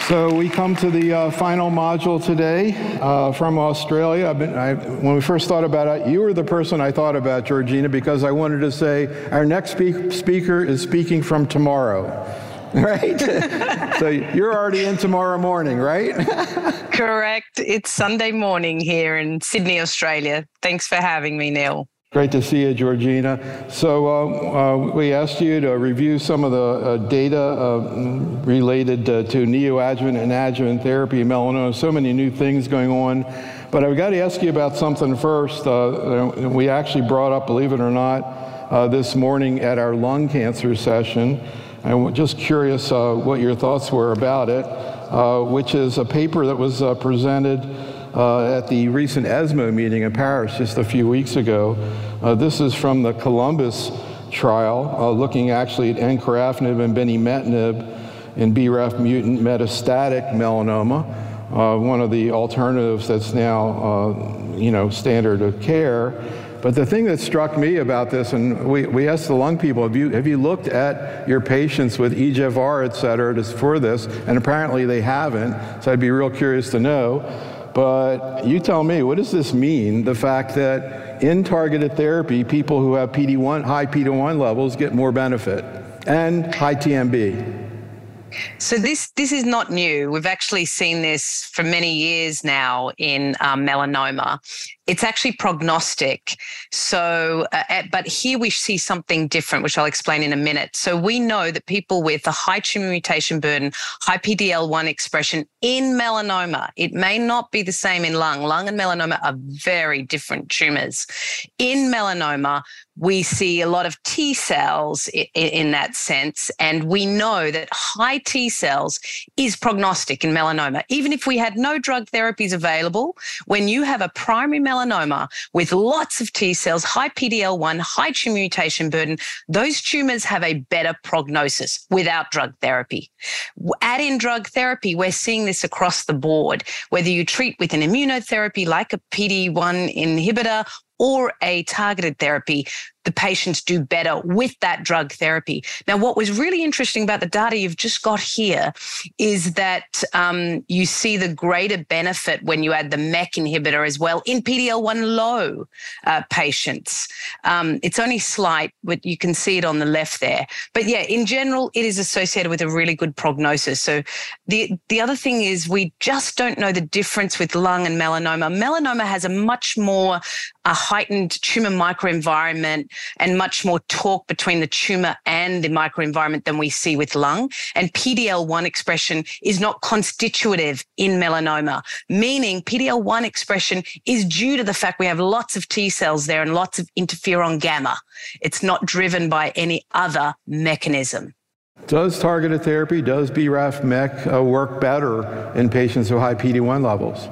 So we come to the final module today from Australia. When we first thought about it, you were the person I thought about, Georgina, because I wanted to say our next speaker is speaking from tomorrow, right? So you're already in tomorrow morning, right? Correct. It's Sunday morning here in Sydney, Australia. Thanks for having me, Neil. Great to see you, Georgina. So we asked you to review some of the data related to neoadjuvant and adjuvant therapy in melanoma. So many new things going on. But I've got to ask you about something first. We actually brought up, believe it or not, this morning at our lung cancer session. I'm just curious what your thoughts were about it, which is a paper that was presented at the recent ESMO meeting in Paris just a few weeks ago. This is from the Columbus trial, looking actually at encorafenib and binimetinib in BRAF mutant metastatic melanoma, one of the alternatives that's now, standard of care. But the thing that struck me about this, and we asked the lung people, have you looked at your patients with EGFR, et cetera, for this? And apparently they haven't, so I'd be real curious to know. But you tell me, what does this mean, the fact that in targeted therapy, people who have PD-1, high PD-1 levels get more benefit, and high TMB? So this is not new. We've actually seen this for many years now in melanoma. It's actually prognostic. So, but here we see something different, which I'll explain in a minute. So we know that people with a high tumor mutation burden, high PD-L1 expression in melanoma, it may not be the same in lung. Lung and melanoma are very different tumors. In melanoma, we see a lot of T cells in that sense, and we know that high T cells is prognostic in melanoma. Even if we had no drug therapies available, when you have a primary melanoma with lots of T cells, high PD-L1, high tumor mutation burden, those tumors have a better prognosis without drug therapy. Add in drug therapy, we're seeing this across the board, whether you treat with an immunotherapy like a PD-1 inhibitor or a targeted therapy, the patients do better with that drug therapy. Now, what was really interesting about the data you've just got here is that you see the greater benefit when you add the MEK inhibitor as well in PD-L1 low patients. It's only slight, but you can see it on the left there. But yeah, in general, it is associated with a really good prognosis. So the other thing is we just don't know the difference with lung and melanoma. Melanoma has a much more heightened tumor microenvironment and much more talk between the tumor and the microenvironment than we see with lung. And PD-L1 expression is not constitutive in melanoma, meaning PD-L1 expression is due to the fact we have lots of T cells there and lots of interferon gamma. It's not driven by any other mechanism. Does targeted therapy, does BRAF MEK work better in patients with high PD-1 levels?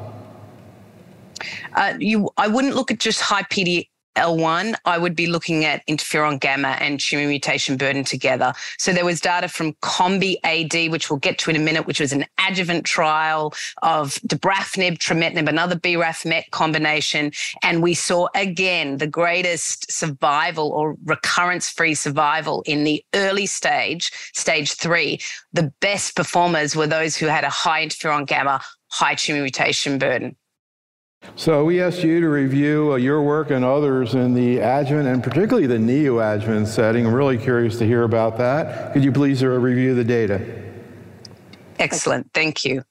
I wouldn't look at just high PD-L1. I would be looking at interferon gamma and tumor mutation burden together. So there was data from COMBI-AD, which we'll get to in a minute, which was an adjuvant trial of dabrafenib, trametinib, another BRAF MEK combination. And we saw, again, the greatest survival or recurrence-free survival in the early stage 3. The best performers were those who had a high interferon gamma, high tumor mutation burden. So we asked you to review your work and others in the adjuvant and particularly the neoadjuvant setting. I'm really curious to hear about that. Could you please review the data? Excellent. Thank you.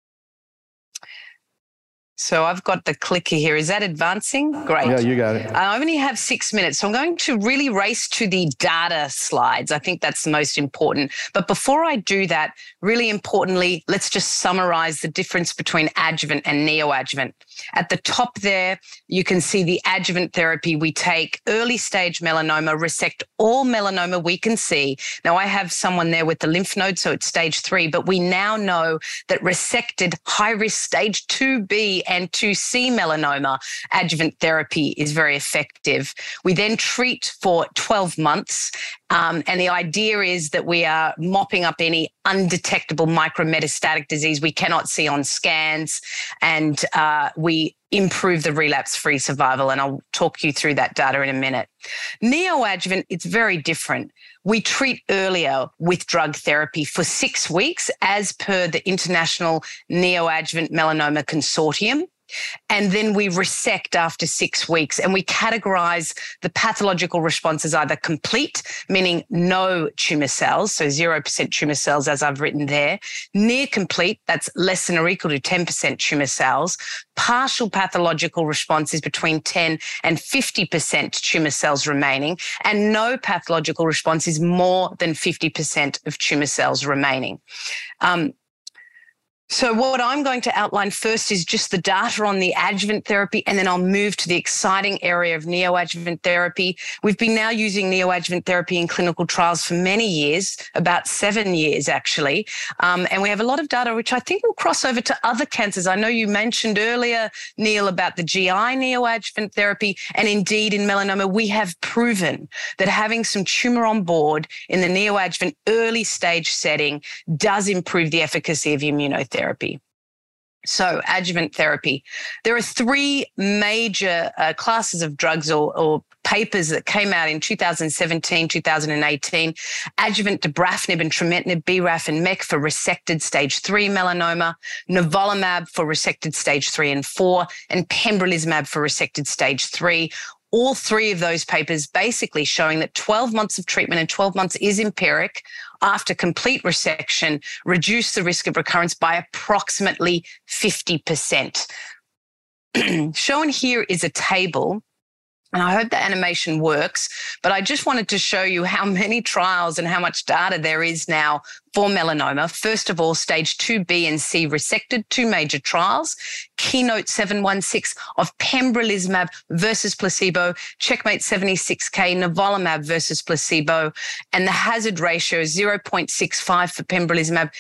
So I've got the clicker here. Is that advancing? Great. Yeah, you got it. I only have 6 minutes, so I'm going to really race to the data slides. I think that's the most important. But before I do that, really importantly, let's just summarize the difference between adjuvant and neoadjuvant. At the top there, you can see the adjuvant therapy. We take early stage melanoma, resect all melanoma we can see. Now, I have someone there with the lymph node, so it's stage 3, but we now know that resected high-risk stage 2B and 2C melanoma adjuvant therapy is very effective. We then treat for 12 months, and the idea is that we are mopping up any undetectable micrometastatic disease we cannot see on scans, and we improve the relapse-free survival, and I'll talk you through that data in a minute. Neoadjuvant, it's very different. We treat earlier with drug therapy for 6 weeks as per the International Neoadjuvant Melanoma Consortium. And then we resect after 6 weeks, and we categorize the pathological response as either complete, meaning no tumor cells, so 0% tumor cells, as I've written there, near complete, that's less than or equal to 10% tumor cells, partial pathological response is between 10 and 50% tumor cells remaining, and no pathological response is more than 50% of tumor cells remaining. So what I'm going to outline first is just the data on the adjuvant therapy, and then I'll move to the exciting area of neoadjuvant therapy. We've been now using neoadjuvant therapy in clinical trials for many years, about 7 years actually, and we have a lot of data which I think will cross over to other cancers. I know you mentioned earlier, Neil, about the GI neoadjuvant therapy, and indeed in melanoma, we have proven that having some tumor on board in the neoadjuvant early stage setting does improve the efficacy of immunotherapy. So adjuvant therapy. There are 3 major classes of drugs or papers that came out in 2017, 2018, adjuvant dabrafenib and trametinib, BRAF and MEK for resected stage 3 melanoma, nivolumab for resected stage 3 and 4, and pembrolizumab for resected stage 3. All 3 of those papers basically showing that 12 months of treatment, and 12 months is empiric, after complete resection, reduce the risk of recurrence by approximately 50%. Shown here is a table, and I hope the animation works, but I just wanted to show you how many trials and how much data there is now for melanoma. First of all, stage 2B and C resected, 2 major trials, Keynote 716 of pembrolizumab versus placebo, Checkmate 76K, nivolumab versus placebo, and the hazard ratio is 0.65 for pembrolizumab,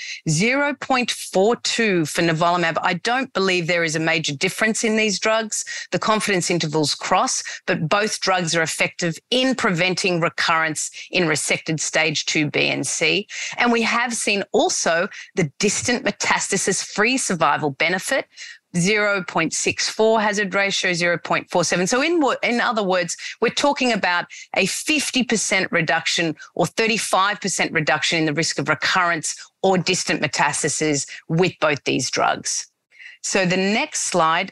0.42 for nivolumab. I don't believe there is a major difference in these drugs. The confidence intervals cross, but both drugs are effective in preventing recurrence in resected stage 2B and C. And we have seen also the distant metastasis-free survival benefit, 0.64 hazard ratio, 0.47. So in other words, we're talking about a 50% reduction or 35% reduction in the risk of recurrence or distant metastases with both these drugs. So the next slide,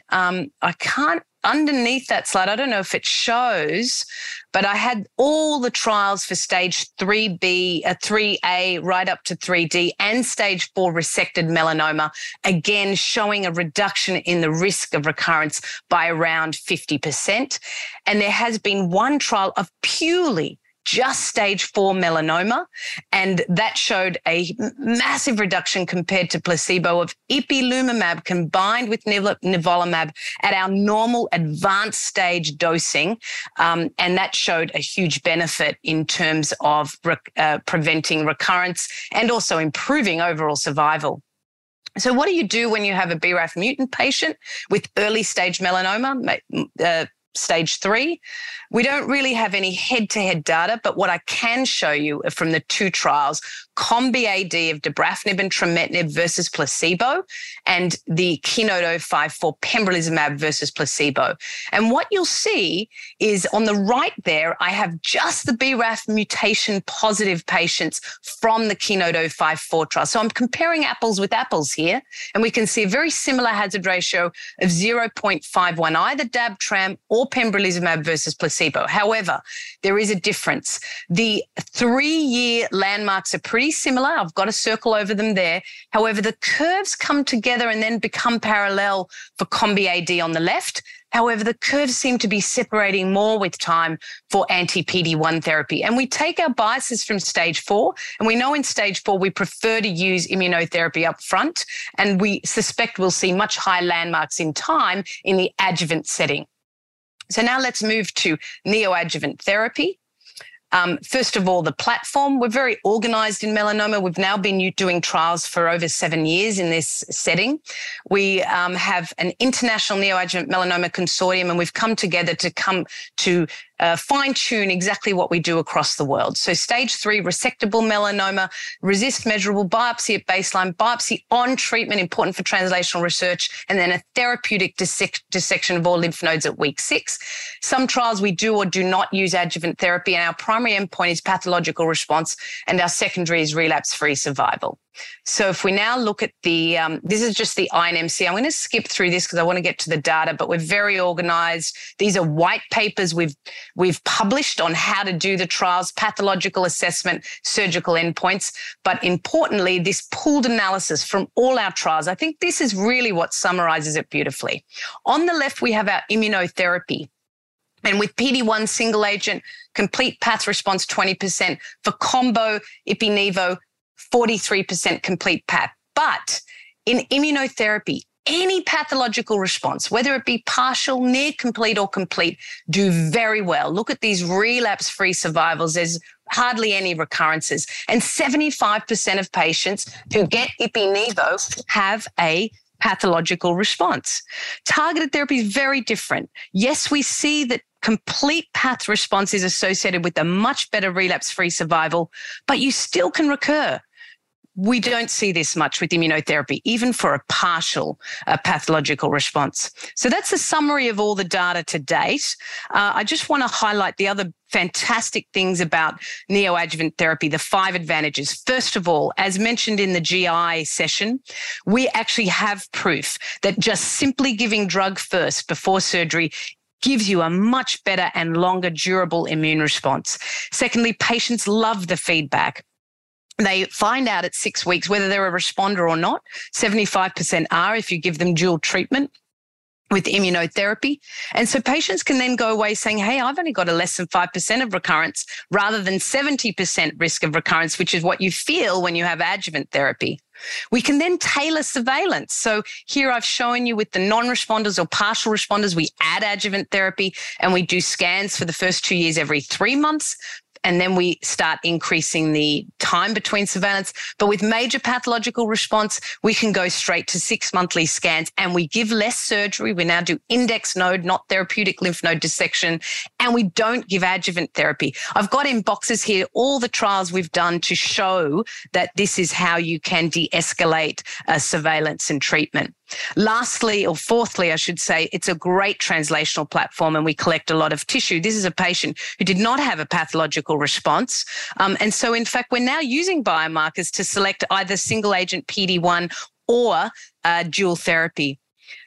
underneath that slide, I don't know if it shows, but I had all the trials for stage 3B, 3A, right up to 3D, and stage 4 resected melanoma, again showing a reduction in the risk of recurrence by around 50%. And there has been one trial of purely just stage 4 melanoma, and that showed a massive reduction compared to placebo of ipilimumab combined with nivolumab at our normal advanced stage dosing, and that showed a huge benefit in terms of preventing recurrence and also improving overall survival. So what do you do when you have a BRAF mutant patient with early stage melanoma, stage 3? We don't really have any head-to-head data, but what I can show you from the 2 trials, Combi-AD of dabrafenib and trametinib versus placebo, and the Keynote-054 pembrolizumab versus placebo. And what you'll see is on the right there, I have just the BRAF mutation positive patients from the Keynote-054 trial. So I'm comparing apples with apples here, and we can see a very similar hazard ratio of 0.51, either dab-tram or pembrolizumab versus placebo. However, there is a difference. The 3-year landmarks are pretty similar. I've got a circle over them there. However, the curves come together and then become parallel for Combi-AD on the left. However, the curves seem to be separating more with time for anti-PD-1 therapy. And we take our biases from stage 4, and we know in stage 4 we prefer to use immunotherapy up front, and we suspect we'll see much higher landmarks in time in the adjuvant setting. So now let's move to neoadjuvant therapy. First of all, the platform. We're very organized in melanoma. We've now been doing trials for over 7 years in this setting. We have an international neoadjuvant melanoma consortium, and we've come together to fine-tune exactly what we do across the world. So stage 3, resectable melanoma, resist measurable, biopsy at baseline, biopsy on treatment, important for translational research, and then a therapeutic dissection of all lymph nodes at week 6. Some trials we do or do not use adjuvant therapy, and our primary endpoint is pathological response, and our secondary is relapse-free survival. So if we now look at this is just the INMC. I'm going to skip through this because I want to get to the data, but we're very organized. These are white papers we've published on how to do the trials, pathological assessment, surgical endpoints. But importantly, this pooled analysis from all our trials, I think this is really what summarizes it beautifully. On the left, we have our immunotherapy. And with PD-1 single agent, complete path response 20%. For combo, Ipi-Nivo, 43% complete path. But in immunotherapy, any pathological response, whether it be partial, near complete or complete, do very well. Look at these relapse-free survivals. There's hardly any recurrences. And 75% of patients who get Ipi-Nivo have a pathological response. Targeted therapy is very different. Yes, we see that complete path response is associated with a much better relapse-free survival, but you still can recur. We don't see this much with immunotherapy, even for a partial pathological response. So that's a summary of all the data to date. I just want to highlight the other fantastic things about neoadjuvant therapy, the 5 advantages. First of all, as mentioned in the GI session, we actually have proof that just simply giving drug first before surgery gives you a much better and longer durable immune response. Secondly, patients love the feedback. They find out at 6 weeks whether they're a responder or not. 75% are if you give them dual treatment with immunotherapy. And so patients can then go away saying, hey, I've only got a less than 5% of recurrence rather than 70% risk of recurrence, which is what you feel when you have adjuvant therapy. We can then tailor surveillance. So here I've shown you with the non-responders or partial responders, we add adjuvant therapy and we do scans for the first 2 years every 3 months. And then we start increasing the time between surveillance. But with major pathological response, we can go straight to 6 monthly scans and we give less surgery. We now do index node, not therapeutic lymph node dissection, and we don't give adjuvant therapy. I've got in boxes here all the trials we've done to show that this is how you can de-escalate surveillance and treatment. Lastly, or fourthly, I should say, it's a great translational platform and we collect a lot of tissue. This is a patient who did not have a pathological response. And so, in fact, we're now using biomarkers to select either single agent PD-1 or dual therapy.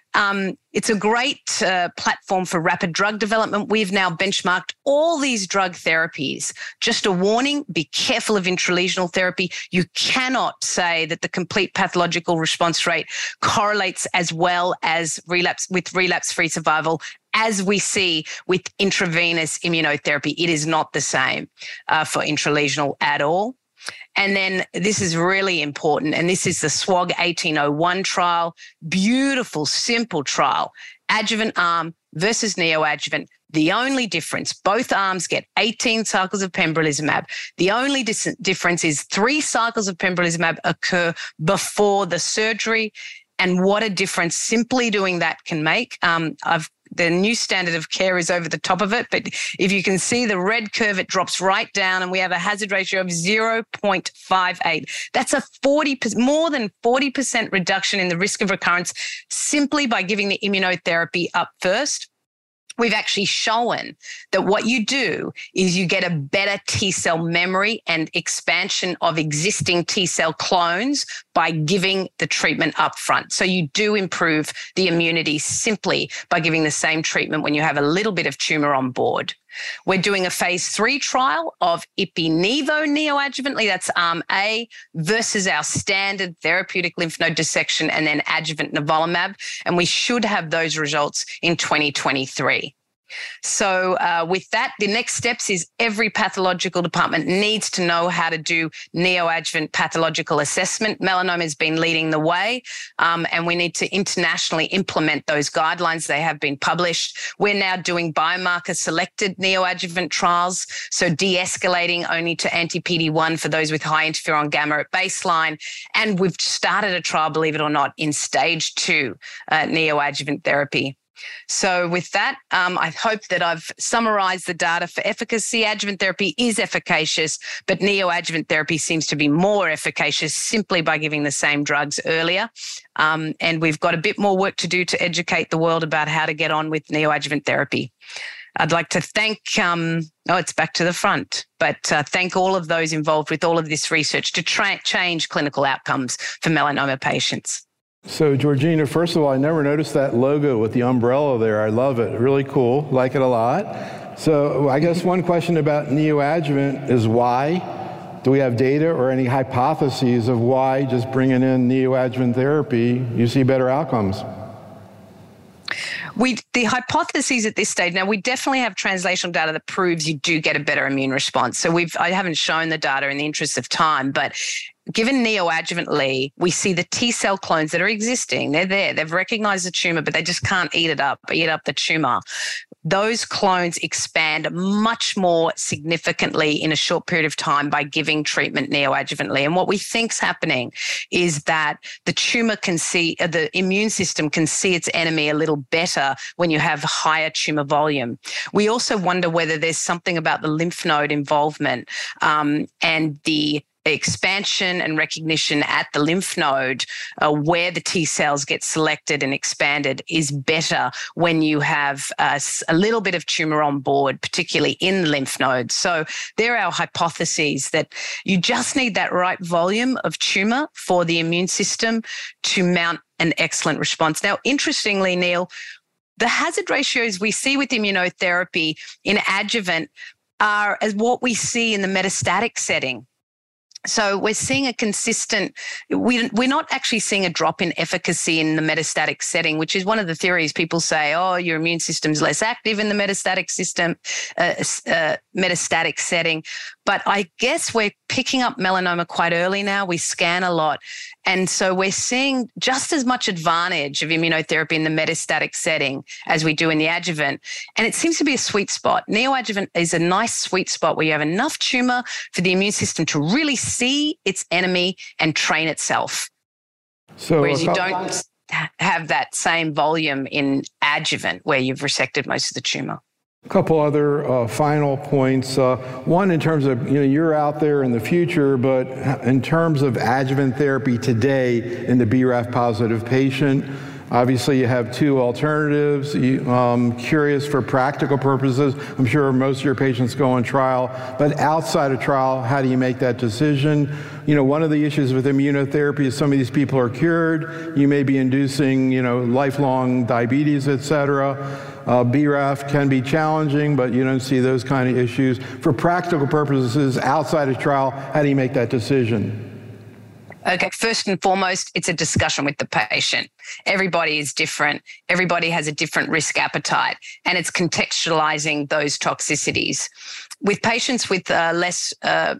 It's a great platform for rapid drug development. We've now benchmarked all these drug therapies. Just a warning, be careful of intralesional therapy. You cannot say that the complete pathological response rate correlates as well as relapse-free survival as we see with intravenous immunotherapy. It is not the same for intralesional at all. And then this is really important, and this is the SWOG 1801 trial. Beautiful, simple trial. Adjuvant arm versus neoadjuvant. The only difference, both arms get 18 cycles of pembrolizumab. The only difference is 3 cycles of pembrolizumab occur before the surgery. And what a difference simply doing that can make. The new standard of care is over the top of it, but if you can see the red curve, it drops right down and we have a hazard ratio of 0.58. That's a more than 40% reduction in the risk of recurrence simply by giving the immunotherapy up first. We've actually shown that what you do is you get a better T-cell memory and expansion of existing T-cell clones by giving the treatment up front. So you do improve the immunity simply by giving the same treatment when you have a little bit of tumor on board. We're doing a phase 3 trial of Ipi-Nivo neoadjuvantly, that's arm A, versus our standard therapeutic lymph node dissection and then adjuvant nivolumab. And we should have those results in 2023. So with that, the next steps is every pathological department needs to know how to do neoadjuvant pathological assessment. Melanoma has been leading the way, and we need to internationally implement those guidelines. They have been published. We're now doing biomarker-selected neoadjuvant trials, so de-escalating only to anti-PD-1 for those with high interferon gamma at baseline. And we've started a trial, believe it or not, in stage 2 neoadjuvant therapy. So with that, I hope that I've summarized the data for efficacy. Adjuvant therapy is efficacious, but neoadjuvant therapy seems to be more efficacious simply by giving the same drugs earlier. And we've got a bit more work to do to educate the world about how to get on with neoadjuvant therapy. I'd like to thank, it's back to the front, but thank all of those involved with all of this research to change clinical outcomes for melanoma patients. So, Georgina, first of all, I never noticed that logo with the umbrella there. I love it. Really cool. Like it a lot. So I guess one question about neoadjuvant is why? Do we have data or any hypotheses of why just bringing in neoadjuvant therapy, you see better outcomes? The hypotheses at this stage, now we definitely have translational data that proves you do get a better immune response. So I haven't shown the data in the interest of time, but given neoadjuvantly, we see the T cell clones that are existing. They're there. They've recognized the tumor, but they just can't eat up the tumor. Those clones expand much more significantly in a short period of time by giving treatment neoadjuvantly. And what we think's happening is that the tumor the immune system can see its enemy a little better when you have higher tumor volume. We also wonder whether there's something about the lymph node involvement and the expansion and recognition at the lymph node where the T cells get selected and expanded is better when you have a little bit of tumor on board, particularly in the lymph nodes. So there are our hypotheses that you just need that right volume of tumor for the immune system to mount an excellent response. Now, interestingly, Neil, the hazard ratios we see with immunotherapy in adjuvant are as what we see in the metastatic setting. So we're seeing a consistent, we're not actually seeing a drop in efficacy in the metastatic setting, which is one of the theories. People say, oh, your immune system's less active in the metastatic setting. But I guess we're picking up melanoma quite early now. We scan a lot. And so we're seeing just as much advantage of immunotherapy in the metastatic setting as we do in the adjuvant. And it seems to be a sweet spot. Neoadjuvant is a nice sweet spot where you have enough tumor for the immune system to really see its enemy and train itself. So whereas you don't have that same volume in adjuvant where you've resected most of the tumor. A couple other final points. One, in terms of, you're out there in the future, but in terms of adjuvant therapy today in the BRAF positive patient, obviously you have two alternatives. Curious for practical purposes, I'm sure most of your patients go on trial, but outside of trial, how do you make that decision? One of the issues with immunotherapy is some of these people are cured. You may be inducing, lifelong diabetes, et cetera. BRAF can be challenging, but you don't see those kind of issues. For practical purposes, outside of trial, how do you make that decision? Okay, first and foremost, it's a discussion with the patient. Everybody is different. Everybody has a different risk appetite, and it's contextualizing those toxicities. With patients with less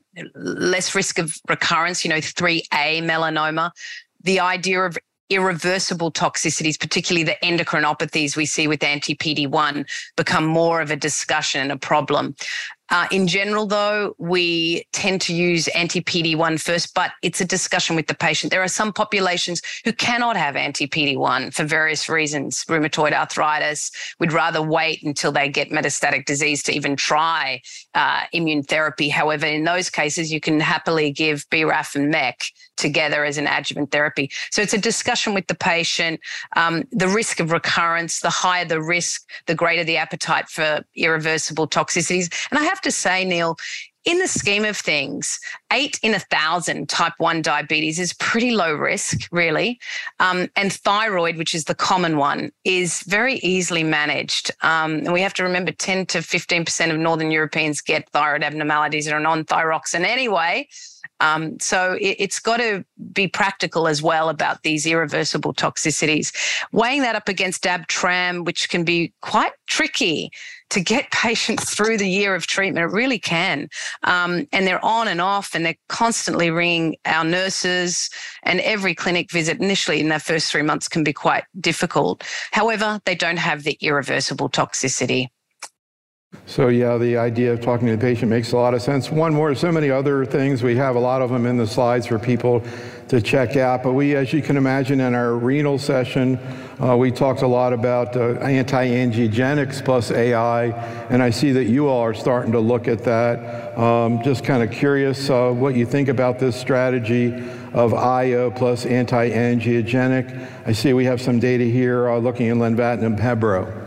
risk of recurrence, 3A melanoma, the idea of irreversible toxicities, particularly the endocrinopathies we see with anti-PD-1, become more of a discussion and a problem. In general, though, we tend to use anti-PD-1 first, but it's a discussion with the patient. There are some populations who cannot have anti-PD-1 for various reasons, rheumatoid arthritis. We'd rather wait until they get metastatic disease to even try immune therapy. However, in those cases, you can happily give BRAF and MEK together as an adjuvant therapy. So it's a discussion with the patient. The risk of recurrence, the higher the risk, the greater the appetite for irreversible toxicities. And I have to say, Neil, in the scheme of things, 8 in 1,000 type 1 diabetes is pretty low risk, really. And thyroid, which is the common one, is very easily managed. And we have to remember 10 to 15% of Northern Europeans get thyroid abnormalities that are on thyroxine anyway. So it's got to be practical as well about these irreversible toxicities. Weighing that up against DAB-TRAM, which can be quite tricky to get patients through the year of treatment. It really can. And they're on and off, and they're constantly ringing our nurses, and every clinic visit initially in their first 3 months can be quite difficult. However, they don't have the irreversible toxicity. So yeah, the idea of talking to the patient makes a lot of sense. One more, so many other things. We have a lot of them in the slides for people to check out. But we, as you can imagine, in our renal session, we talked a lot about anti-angiogenics plus AI, and I see that you all are starting to look at that. Just kind of curious what you think about this strategy of IO plus anti-angiogenic. I see we have some data here looking at lenvatinib Pembro.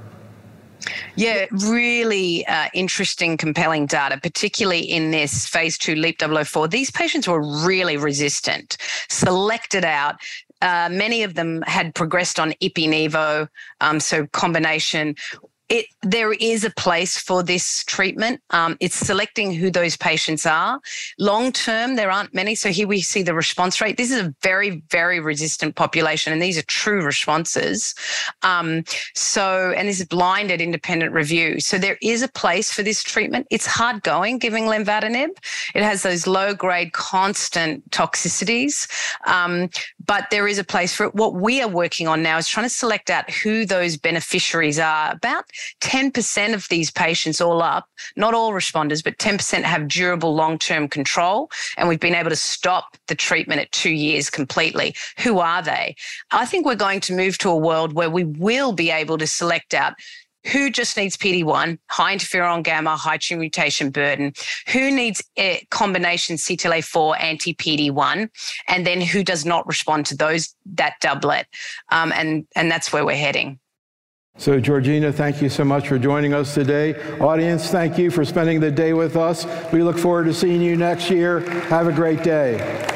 Yeah, really interesting, compelling data, particularly in this phase 2 LEAP-004. These patients were really resistant, selected out. Many of them had progressed on Ipi-Nivo, so combination. There is a place for this treatment. It's selecting who those patients are. Long term, there aren't many. So here we see the response rate. This is a very, very resistant population, and these are true responses. And this is blinded independent review. So there is a place for this treatment. It's hard going, giving lenvatinib. It has those low-grade constant toxicities, but there is a place for it. What we are working on now is trying to select out who those beneficiaries are. About 10% of these patients all up, not all responders, but 10% have durable long-term control. And we've been able to stop the treatment at 2 years completely. Who are they? I think we're going to move to a world where we will be able to select out who just needs PD-1, high interferon gamma, high tumor mutation burden, who needs a combination CTLA-4 anti-PD-1, and then who does not respond to that doublet. And that's where we're heading. So Georgina, thank you so much for joining us today. Audience, thank you for spending the day with us. We look forward to seeing you next year. Have a great day.